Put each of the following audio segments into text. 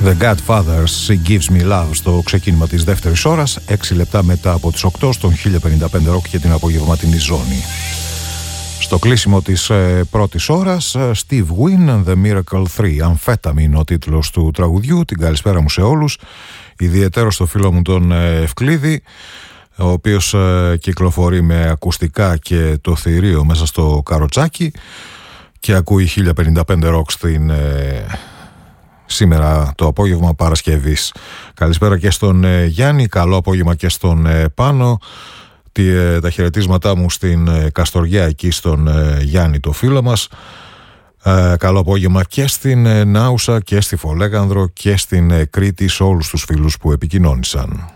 The Godfathers, She Gives Me Love στο ξεκίνημα της δεύτερης ώρας, 6 λεπτά μετά από τις 8 στον 1055 Rock και την απογευματινή ζώνη. Στο κλείσιμο της πρώτης ώρας, Steve Wynn, The Miracle 3, Amphetamine ο τίτλος του τραγουδιού. Την καλησπέρα μου σε όλους, ιδιαίτερα στο φίλο μου τον Ευκλήδη, ο οποίος κυκλοφορεί με ακουστικά και το θηρίο μέσα στο καροτσάκι και ακούει 1055 Rock στην... σήμερα το απόγευμα Παρασκευής. Καλησπέρα και στον Γιάννη, καλό απόγευμα και στον Πάνο. Τα χαιρετίσματά μου στην Καστοριά, εκεί στον Γιάννη το φίλο μας. Καλό απόγευμα και στην Νάουσα και στη Φολέγανδρο και στην Κρήτη, σε όλους τους φίλους που επικοινώνησαν.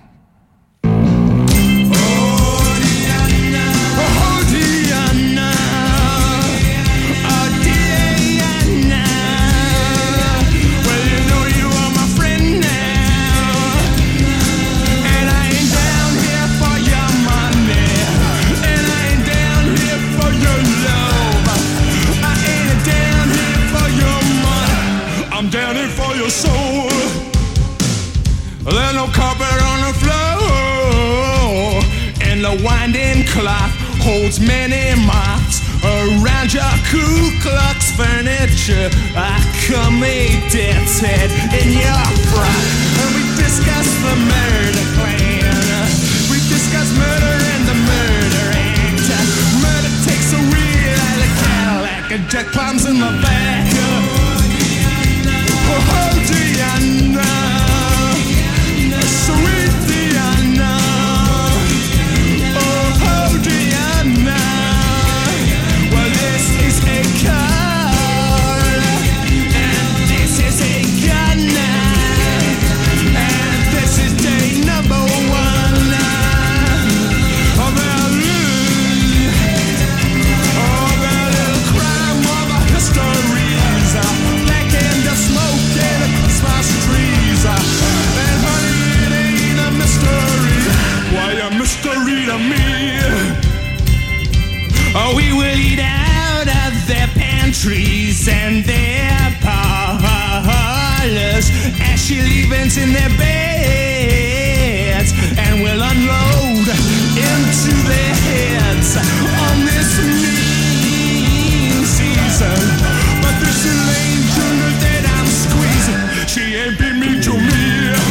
Winding clock holds many marks around your Ku Klux furniture. I come a death's head in your frock. And we discuss the murder plan. We discuss murder and the murder act. Murder takes a wheel out of Cadillac and Jack climbs in the back. Oh, Diana, sweet Diana. Oh, we will eat out of their pantries and their parlors, ashy leavings in their beds, and we'll unload into their heads on this mean season. But this Elaine Junior that I'm squeezing, she ain't been mean to me.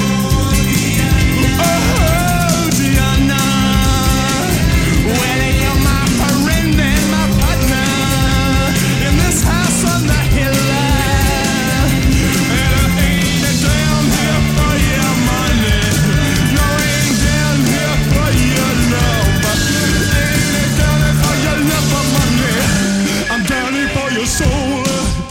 Oh, Diana, well, you're my friend and my partner in this house on the hill, and I ain't down here for your money, no, I ain't down here for your love, ain't down here for your love for money, I'm down here for your soul.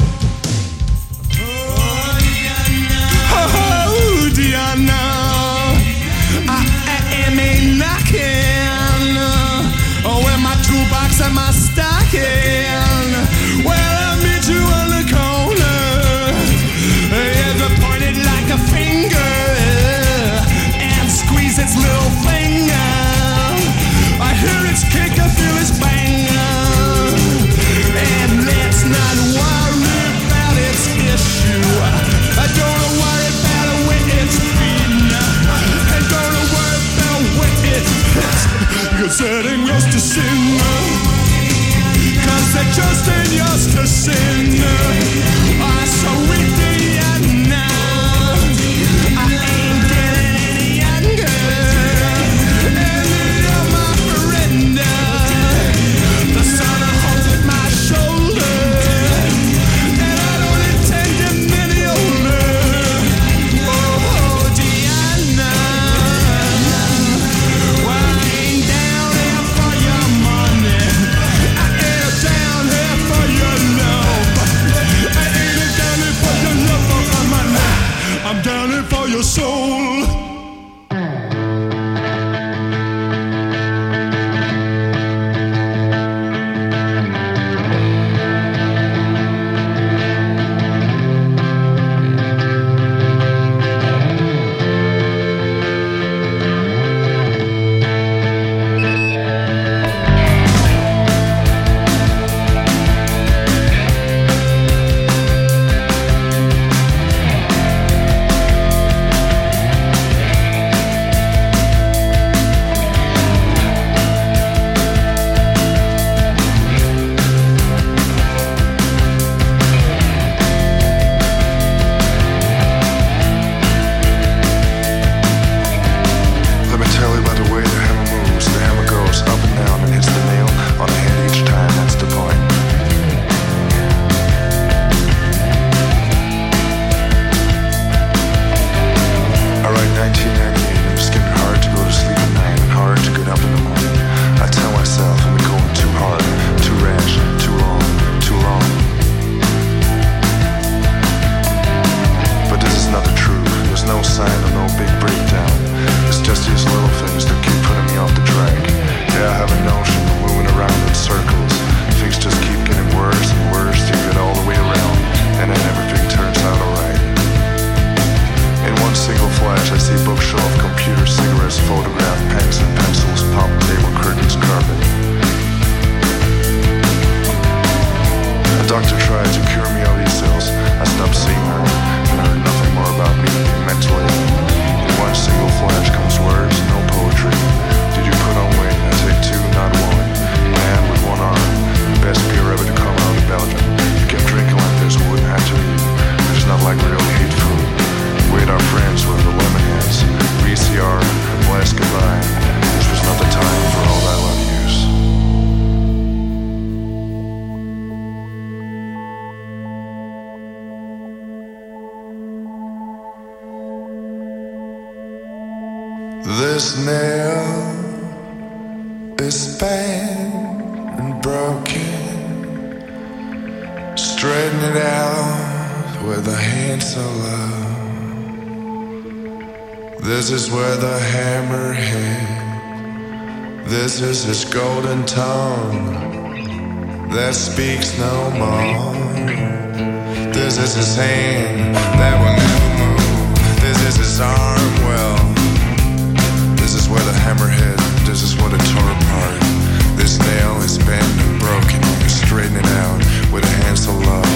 Oh, Diana, I am a knocking, oh, with my toolbox and my stocking. Well, I'll meet you on the corner. Yeah, pointed like a finger and squeeze its little finger. I hear its kick, I feel its bang. And let's not worry about its issue. I don't worry about where it's been. I don't worry about where it is. Cause it ain't yours to sin. Cause it just ain't yours to sin. I so weak Diana, I ain't getting any younger. And you're my friend. The sun holds at my shoulder, and I don't intend him any older. Oh, Diana, well, I ain't down here for your money, I ain't down here for your love, I ain't down here for your love for notion of moving around in circles. Things just keep getting worse and worse till you get all the way around, and then everything turns out alright. In one single flash, I see bookshelf, computer, cigarettes, photograph, pens and pencils, pop table, curtains, carpet. A doctor tried to cure me of these ills. I stopped seeing her and heard nothing more about me being mentally ill. In one single flash comes words, no poetry. Did you put on weight? I take two, not one. Man with one arm, best beer ever to come out of Belgium. You kept drinking like this, we wouldn't have to eat. It's not like we really hate food. We ate our friends with the lemon hands, VCR, blast goodbye. This was not the time for all that love use. This nail is spanned and broken. Straighten it out with a handsaw love. This is where the hammer hit. This is his golden tongue that speaks no more. This is his hand that will never move. This is his arm, well, this is where the hammer hit. This is what it tore apart. This nail is bent and broken. You straighten it out with a handsaw love.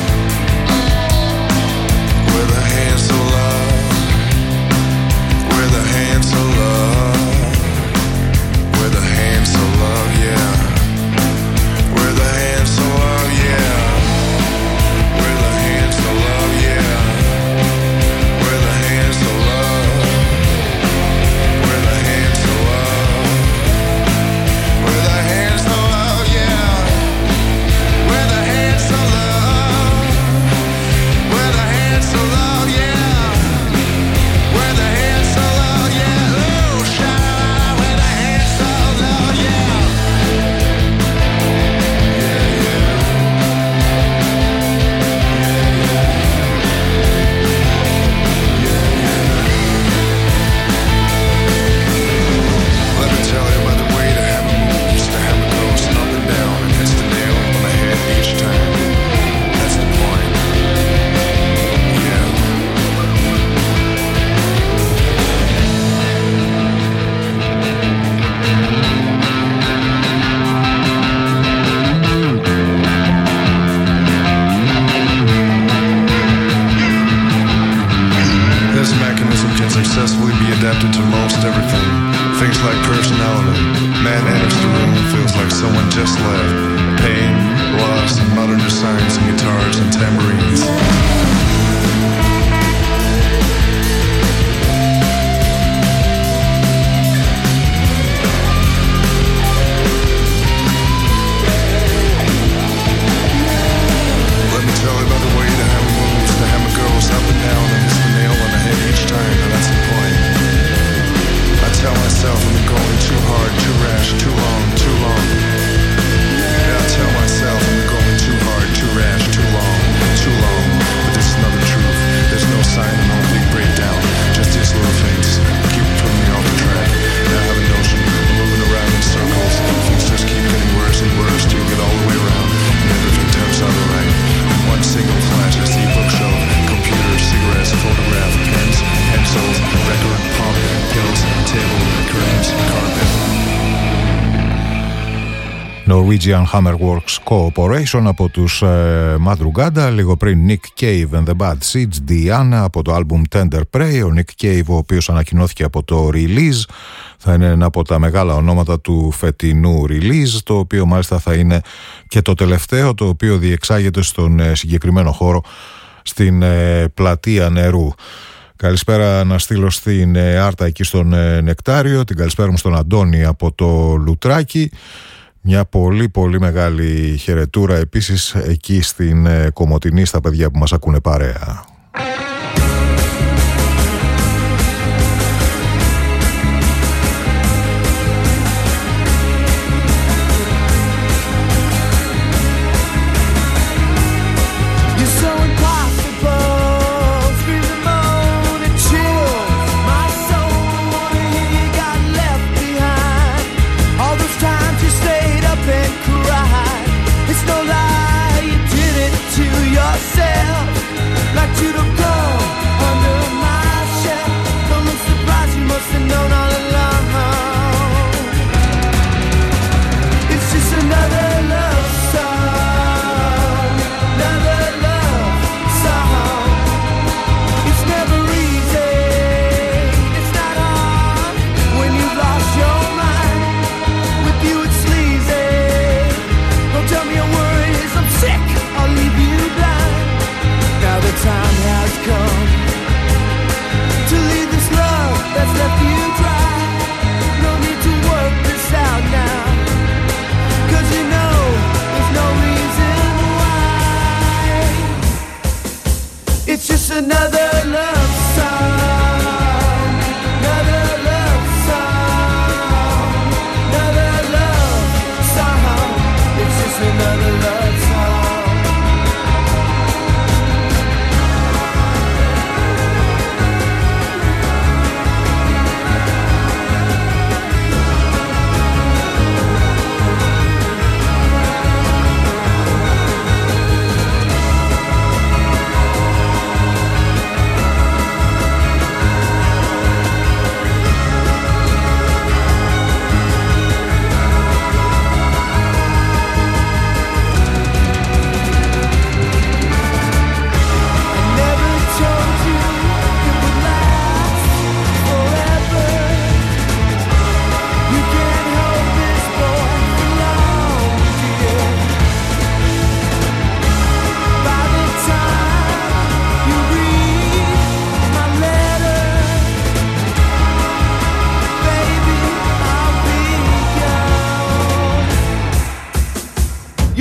With a handsaw love. With a handsaw love. With a handsaw love, yeah. With a handsaw love, yeah. With a handsaw love, yeah. With a handsaw love. With a handsaw love. With a handsaw love, yeah. With a handsaw love. With a handsaw love, yeah. With a handsaw love, yeah. Oh, shout with a handsaw love, yeah. Let me tell you about the way the hammer moves. The hammer goes up and down and hits the nail on the head each time. That's the point. Yeah. This mechanism can successfully be adapted to most everything. Things like personality. Man enters the room and feels like someone just left. Pain, loss, and modern designs and guitars and tambourines. Let me tell you about the way the hammer moves. The hammer goes up and down and hits the nail on the head each time, and that's the point. I tell myself I've been going too hard, too rash, too long, too long. Yeah, I tell myself I've been going too hard, too rash, too long, too long. But this is not the truth. There's no sign of no big breakdown. Just these little things keep putting me off the track. And I have a notion of moving around in circles. Things just keep getting worse and worse till you get all the way around, and everything turns out alright. In one single flash, I see bookshelf, computer, cigarettes, photograph, pens, pencils, record, pop, pills, table, curtains, carpet. Norwegian Hammerworks Corporation από τους Madrugada, λίγο πριν Nick Cave and the Bad Seeds, Diana από το album Tender Prey. Ο Nick Cave, ο οποίος ανακοινώθηκε από το release, θα είναι ένα από τα μεγάλα ονόματα του φετινού release, το οποίο μάλιστα θα είναι και το τελευταίο, το οποίο διεξάγεται στον συγκεκριμένο χώρο στην πλατεία Νερού. Καλησπέρα να στείλω στην Άρτα εκεί στον Νεκτάριο, την καλησπέρα μου στον Αντώνη από το Λουτράκι. Μια πολύ πολύ μεγάλη χαιρετούρα επίσης εκεί στην Κομοτηνή στα παιδιά που μας ακούνε παρέα. Stay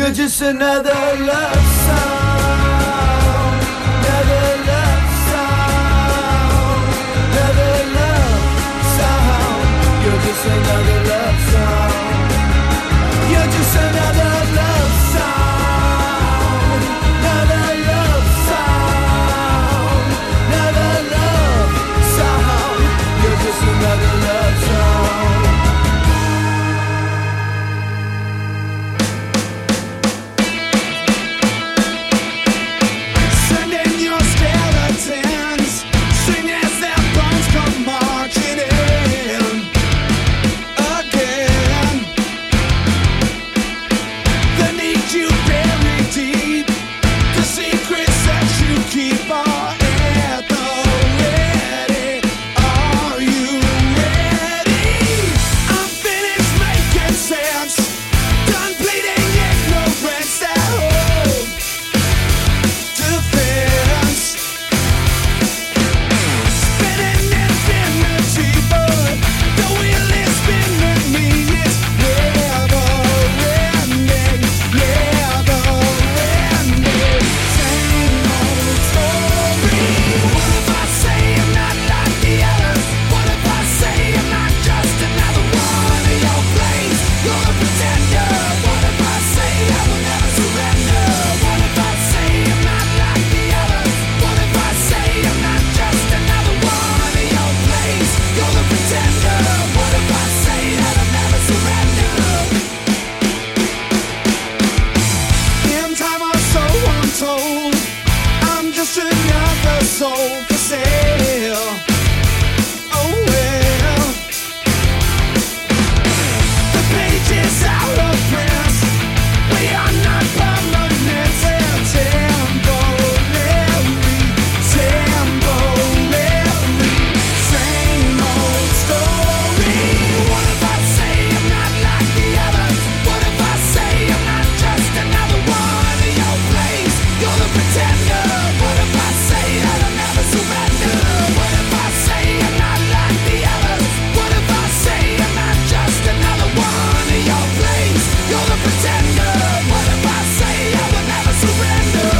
You're just another love song, another love song, another love song. You're just another love song. You're just another love song, another love song, another love song. You're just another love song. Sending your skeletons, sing as their bones come marching in again. They need you buried deep, the secrets that you keep are at the ready. Are you ready? I'm finished making sense, done bleeding ignorance that hope defense. Spinning infinity, but the wheel is spinning me. It's never ending, never ending. Same old story. What if I say I'm not like the others? What if I say I'm not just another one of your plays? You're a pretender. What if I say I will never surrender? What if I say I'm not like the others? What if I say I'm not just another one of your plays? You're the pretender. What if I say that I'll never surrender? In time or so untold, I'm just another soul for sale. Oh well, the page is out of print. We are not permanent. Temporary, temporary. Same old story. What if I say I'm not like the others? What if I say I'm not just another one of your plays? You're the pretender. What if I say that I'll never surrender? What if I say I'm not like the others? What if I say I'm not just another one of your plays? You're the pretender. What if I say I will never surrender?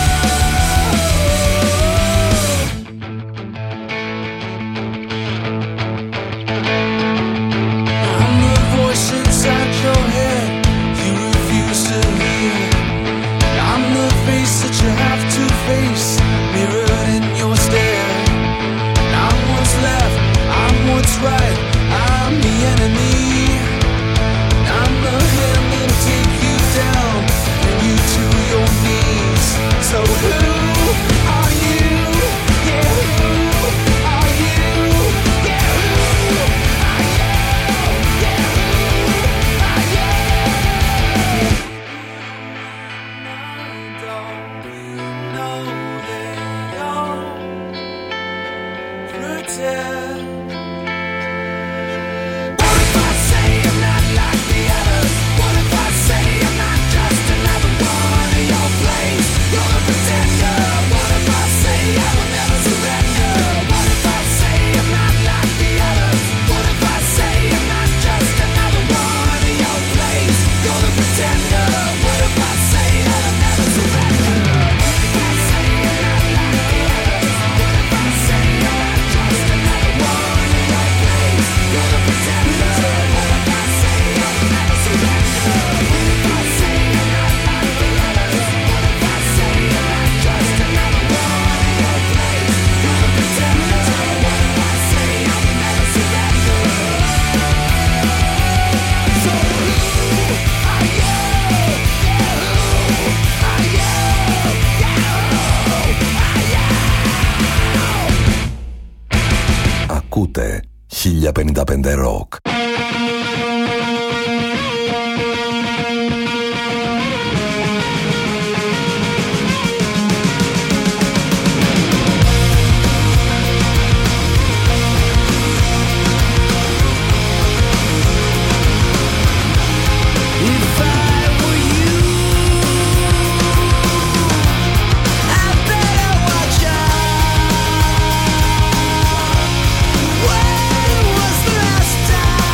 I'm the voice inside your head you refuse to hear. I'm the face that you have to face, mirrored in your stare. I'm what's left, I'm what's right, I'm the enemy. I'm the hand that'll take you down, bring you to your knees. So who are you? Yeah, who are you? Yeah, who are you? Yeah, who are you? Don't you know that you're pretend? What if I say I'm not like the others? What if I say I'm not just another one of your plays? You're the pretender. What if I say I will never surrender? What if I say I'm not like the others? What if I say I'm not just another one of your plays? You're the pretender. What if I say that I'll never surrender? What if I say I'm not like the others? What if I say I'm not just another one of your plays? You're the pretender. What if I say I will never surrender? What if I say I'm not like the others? What if I say I'm not just another one of your plays? You're the pretender. What if I say I will never surrender? So who are you? Yeah, who are you? Yeah, who are you? Ακούτε 1055 Rock. If I were you, I'd better watch out. When was the last time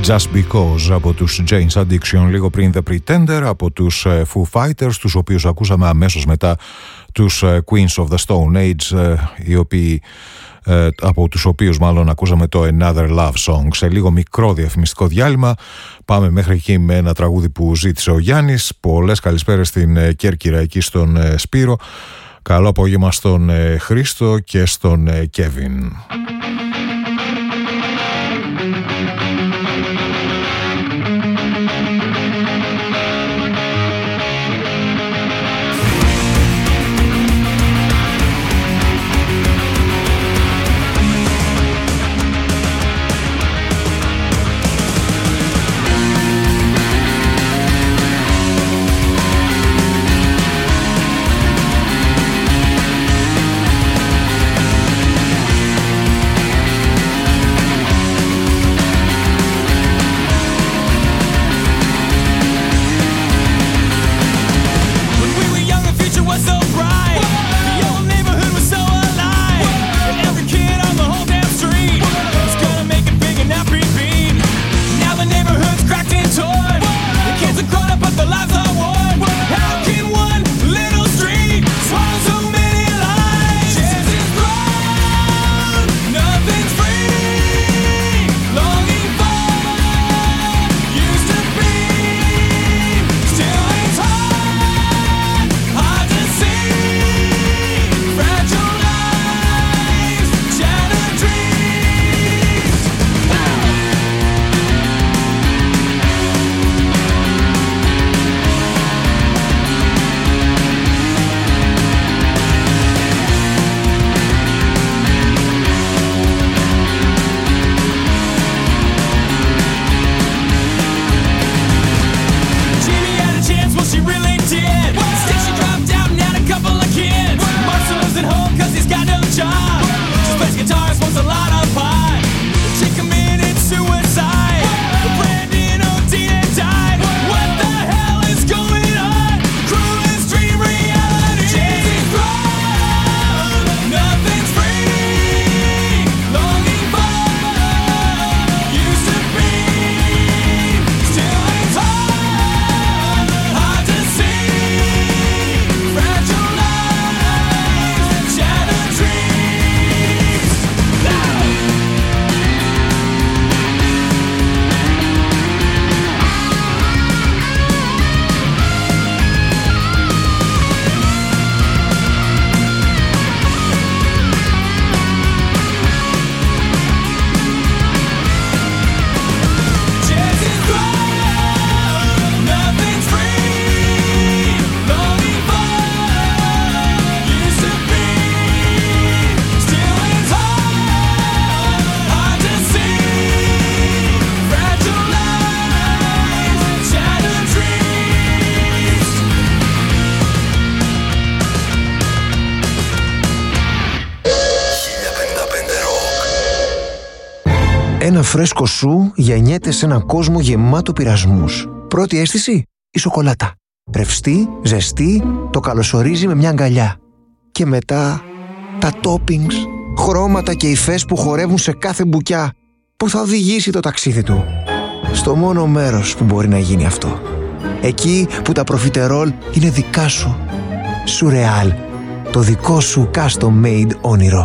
Just Because από τους Jane's Addiction, λίγο πριν The Pretender από τους Foo Fighters, τους οποίους ακούσαμε αμέσως μετά τους Queens of the Stone Age, οι οποίοι, από τους οποίους μάλλον ακούσαμε το Another Love Song. Σε λίγο μικρό διαφημιστικό διάλειμμα, πάμε μέχρι εκεί με ένα τραγούδι που ζήτησε ο Γιάννης. Πολλές καλησπέρες στην Κέρκυρα, εκεί στον Σπύρο. Καλό απόγευμα στον Χρήστο και στον Κέβιν. Ένα φρέσκο σου γεννιέται σε έναν κόσμο γεμάτο πειρασμούς. Πρώτη αίσθηση, η σοκολάτα. Ρευστή, ζεστή, το καλωσορίζει με μια αγκαλιά. Και μετά, τα toppings, χρώματα και υφές που χορεύουν σε κάθε μπουκιά, που θα οδηγήσει το ταξίδι του στο μόνο μέρος που μπορεί να γίνει αυτό. Εκεί που τα προφιτερόλ είναι δικά σου. Σουρεάλ, το δικό σου custom made όνειρο.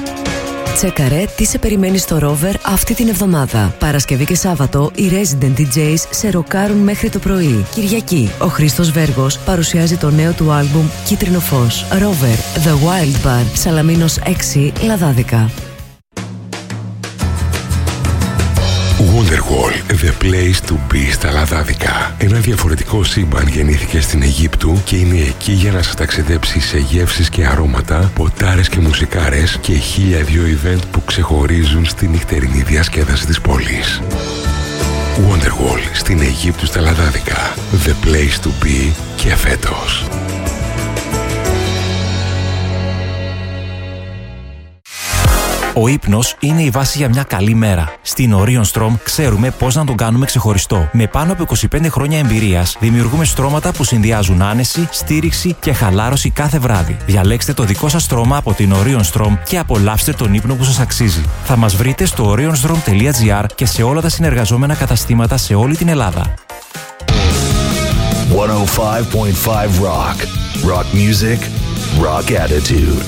Τσέκαρε τι σε περιμένει στο Rover αυτή την εβδομάδα. Παρασκευή και Σάββατο οι Resident DJs σε ροκάρουν μέχρι το πρωί. Κυριακή, ο Χρήστος Βέργος παρουσιάζει το νέο του άλμπουμ Κίτρινο Φως. Rover, The Wild Bar, Σαλαμίνος 6, Λαδάδικα. Wonderwall, the place to be στα Λαδάδικα. Ένα διαφορετικό σύμπαν γεννήθηκε στην Αιγύπτου και είναι εκεί για να σας ταξιδέψει σε γεύσεις και αρώματα, ποτάρες και μουσικάρες και 1002 event που ξεχωρίζουν στη νυχτερινή διασκέδαση της πόλης. Wonderwall στην Αιγύπτου στα Λαδάδικα. The place to be και φέτος. Ο ύπνος είναι η βάση για μια καλή μέρα. Στην Orion Strom ξέρουμε πώς να τον κάνουμε ξεχωριστό. Με πάνω από 25 χρόνια εμπειρίας, δημιουργούμε στρώματα που συνδυάζουν άνεση, στήριξη και χαλάρωση κάθε βράδυ. Διαλέξτε το δικό σας στρώμα από την Orion Strom και απολαύστε τον ύπνο που σας αξίζει. Θα μας βρείτε στο orionstrom.gr και σε όλα τα συνεργαζόμενα καταστήματα σε όλη την Ελλάδα. 105.5 Rock. Rock music, rock attitude.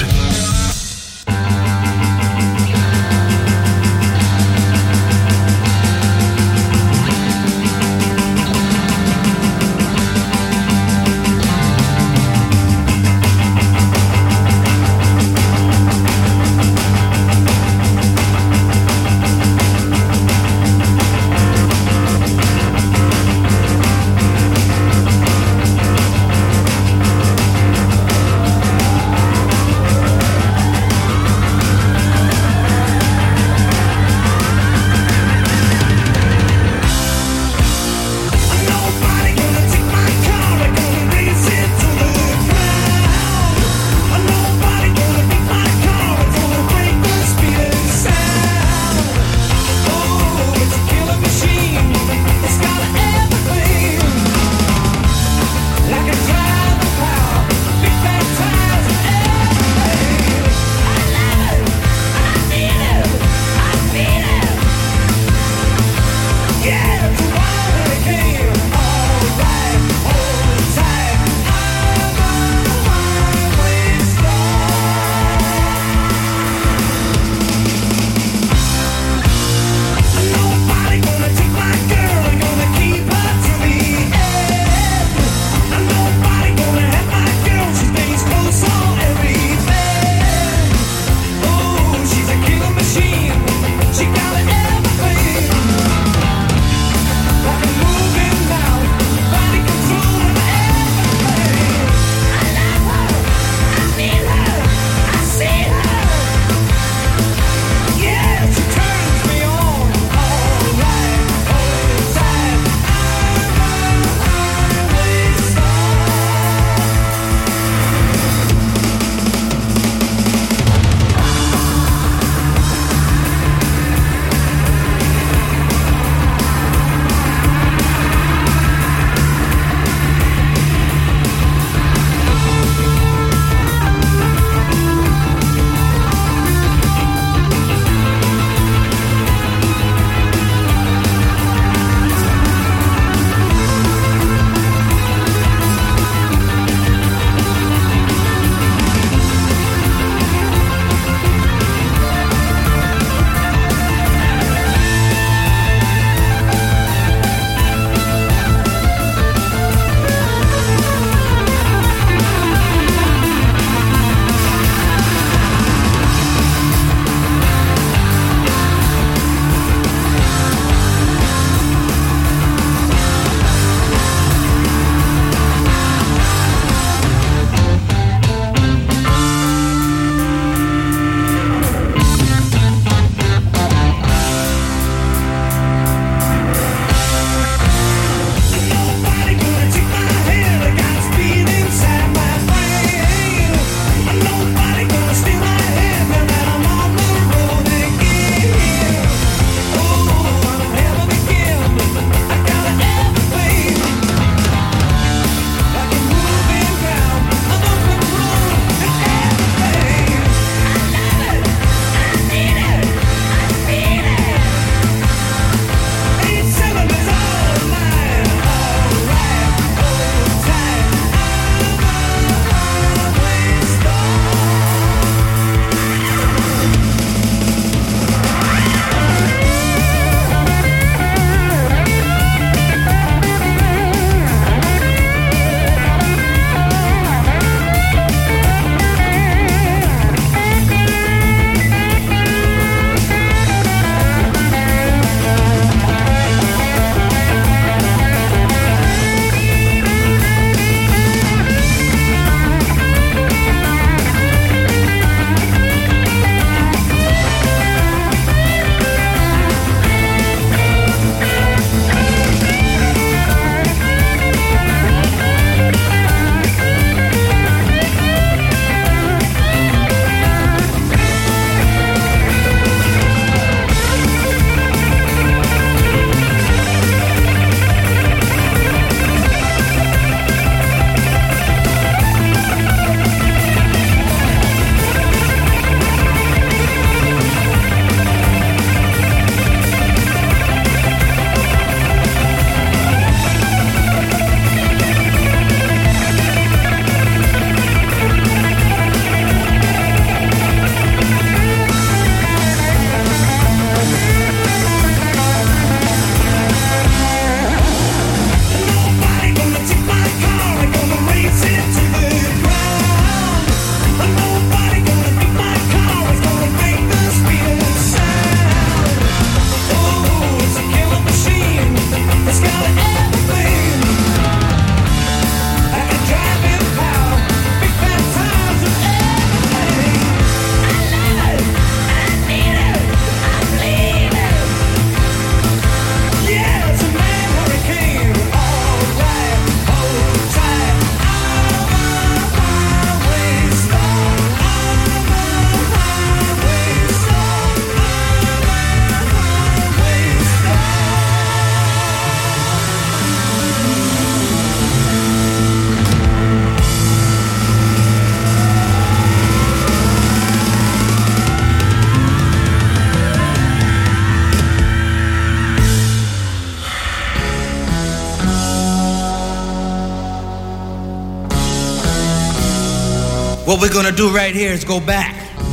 What we're gonna do right here is go back.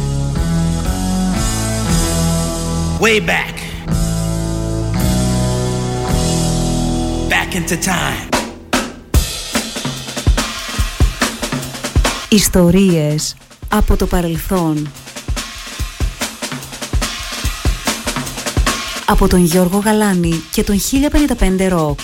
Way back. Back into time. Ιστορίες από το παρελθόν. Από τον Γιώργο Γαλάνη και τον 1055 Rock.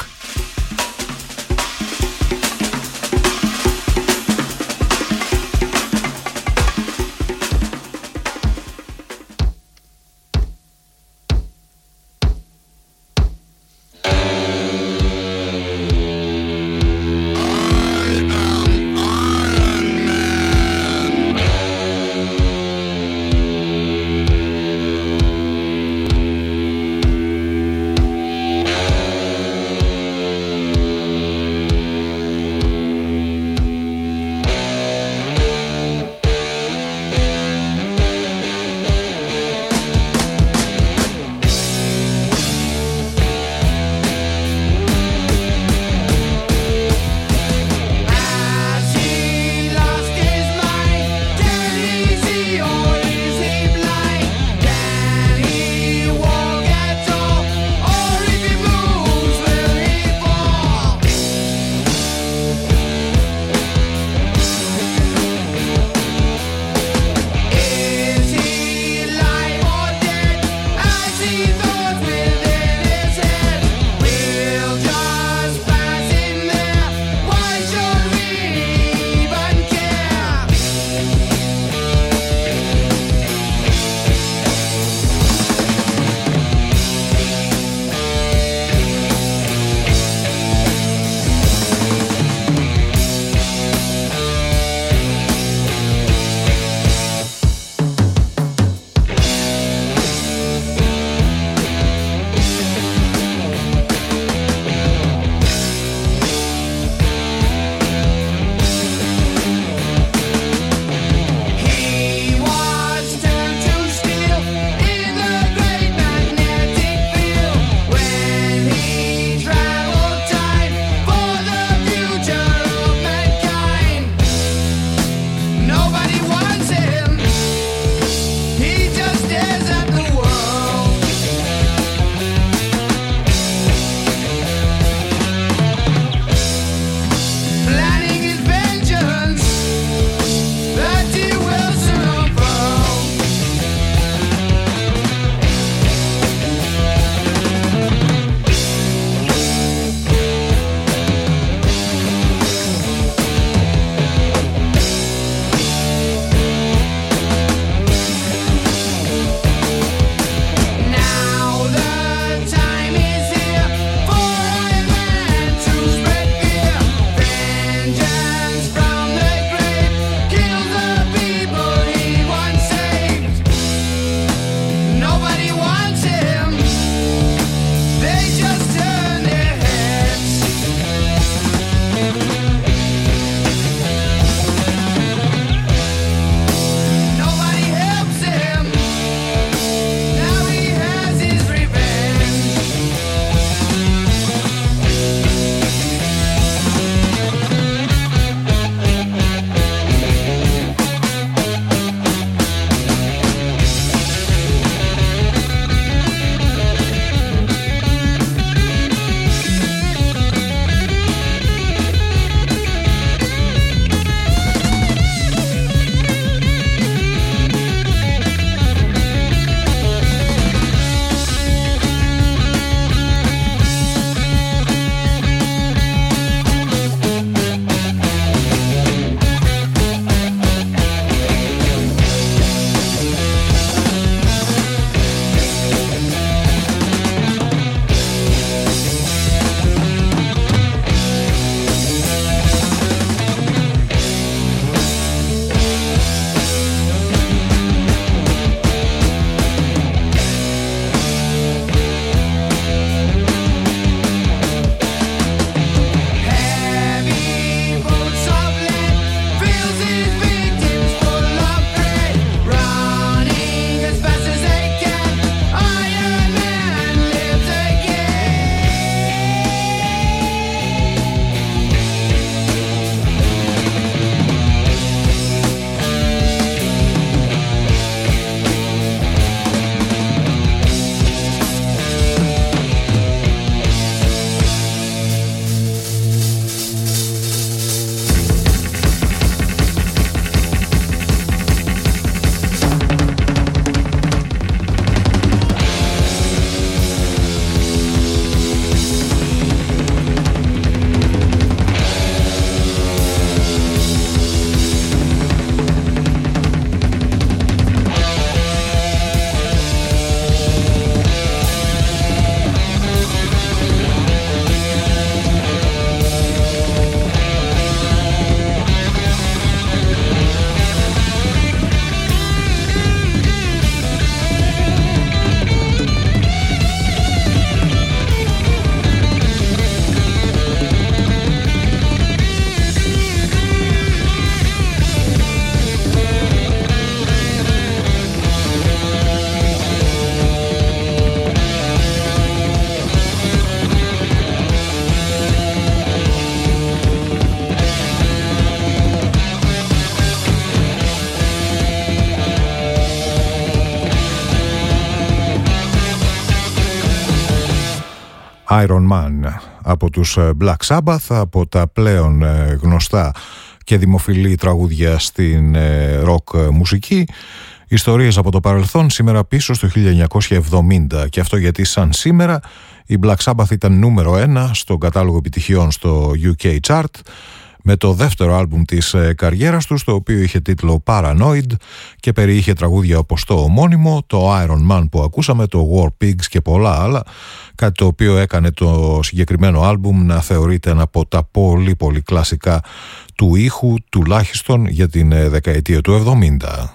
Iron Man από τους Black Sabbath, από τα πλέον γνωστά και δημοφιλή τραγούδια στην ροκ μουσική. Ιστορίες από το παρελθόν, σήμερα πίσω στο 1970, και αυτό γιατί σαν σήμερα η Black Sabbath ήταν νούμερο 1 στον κατάλογο επιτυχιών στο UK Chart με το δεύτερο άλμπουμ της καριέρας τους, το οποίο είχε τίτλο Paranoid και περιείχε τραγούδια όπως το ομώνυμο, το Iron Man που ακούσαμε, το War Pigs και πολλά άλλα, κάτι το οποίο έκανε το συγκεκριμένο άλμπουμ να θεωρείται ένα από τα πολύ πολύ κλασικά του ήχου, τουλάχιστον για την δεκαετία του 70.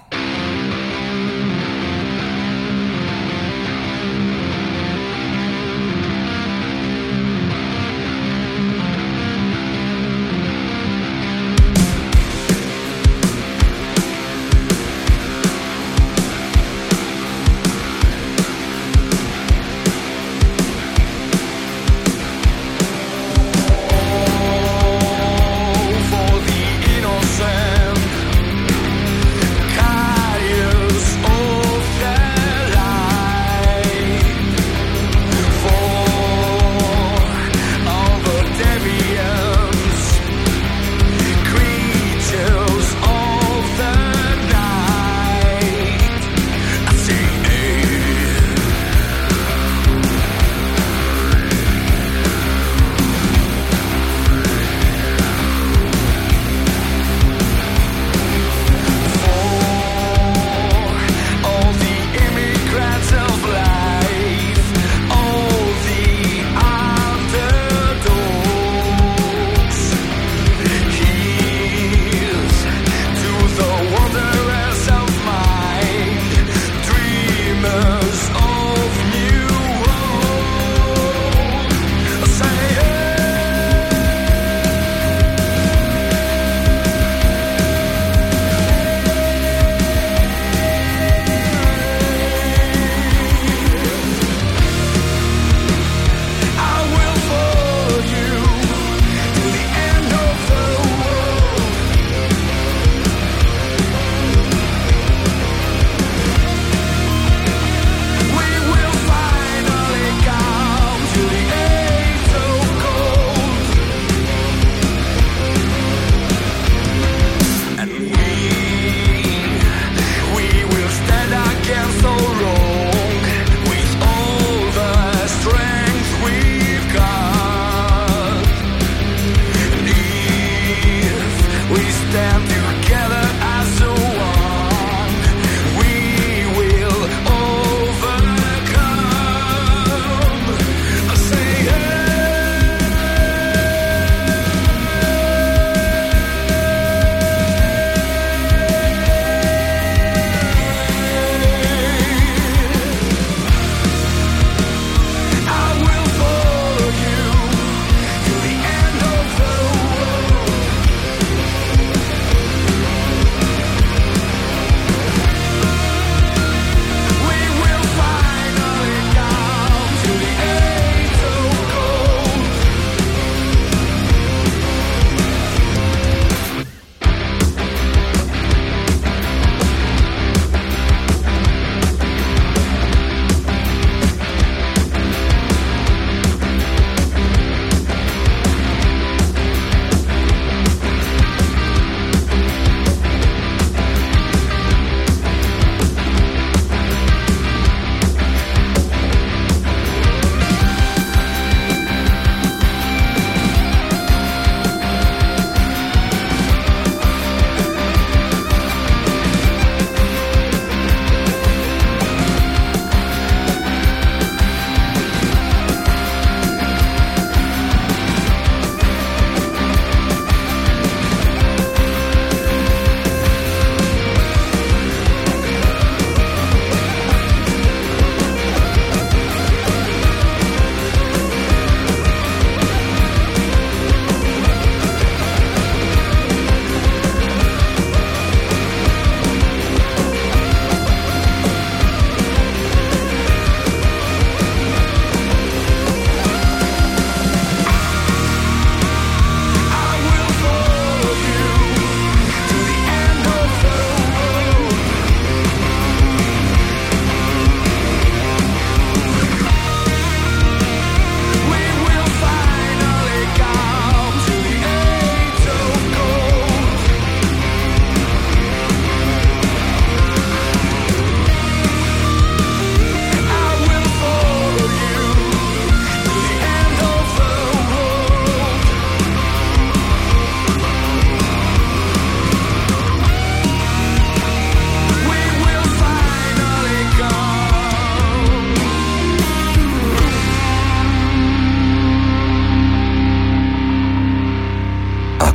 For the innocent,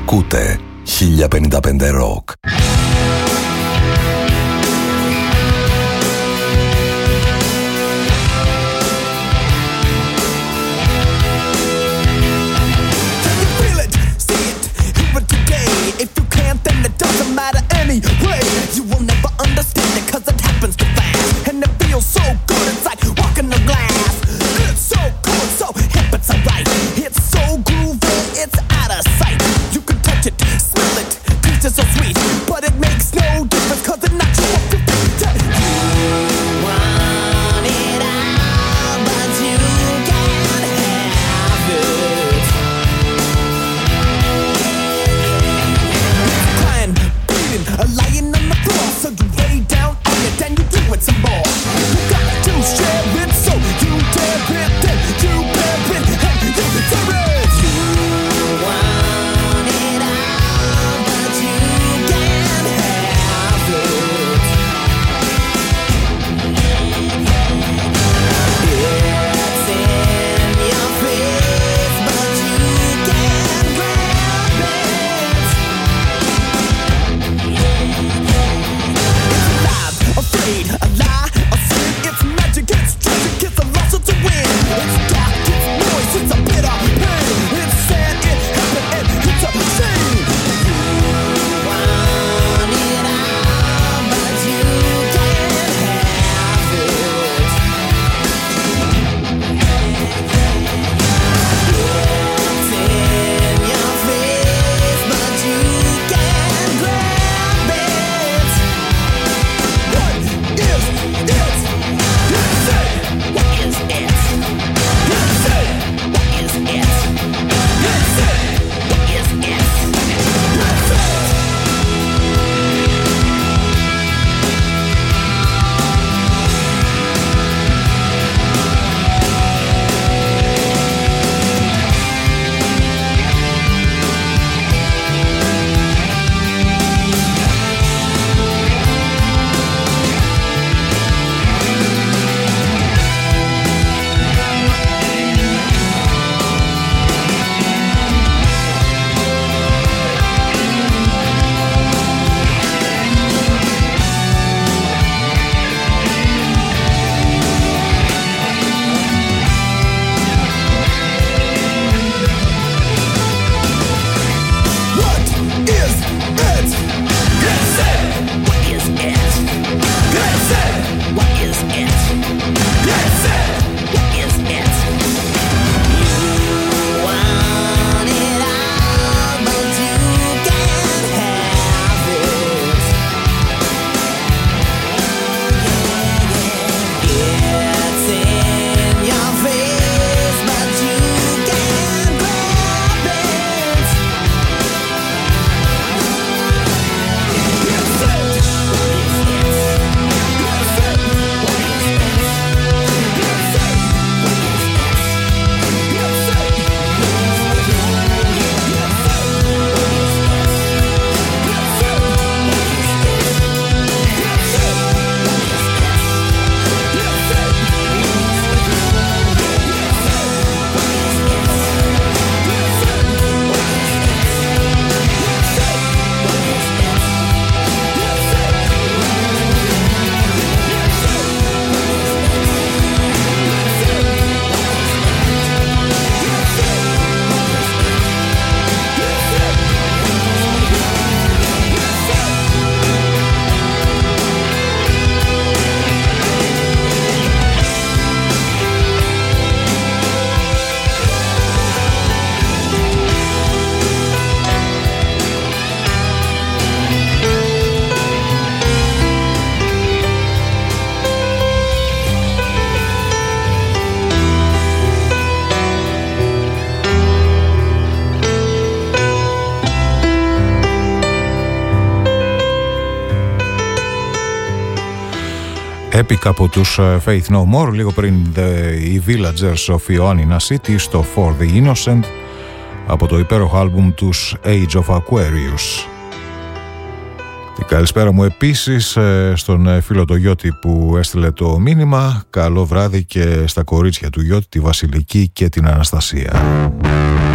Ακούτε 1055 Rock. If you can't, then it doesn't matter anyway. You will never understand it, cause it happens too fast. And it feels so good, it's like walking on glass. It's so cool, it's so hip, it's alright. It's so groovy, it's out of sight. You can touch it, smell it, taste it so sweet. But it makes no difference, cause it knocks you off your feet. You want it all, but you can't have it. Lying on the floor, so you lay down on it, then you do it some more. You got to share it, so you dare it, then you bear it, and you deserve it. You want it all, but you can't have it. It's in your face, but you can't grab it. Afraid, a lie, a sin, it's magic, it's tragic, it's a loss or to win. It's dark, it's noise, it's a bitter pain. It's sad, it happened, and it's a shame. You want it all, but you can't have it. It's in your face, but you can't grab it. What is it? Let's say, what is it? Let's say, what is it? Let's say, what is it? Let's say. Epic από τους Faith No More, λίγο πριν οι Villagers of Ioannina City στο For the Innocent από το υπέροχο άλμπουμ τους Age of Aquarius. Την καλησπέρα μου επίσης στον φίλο το Γιώτη που έστειλε το μήνυμα. Καλό βράδυ και στα κορίτσια του Γιώτη, τη Βασιλική και την Αναστασία.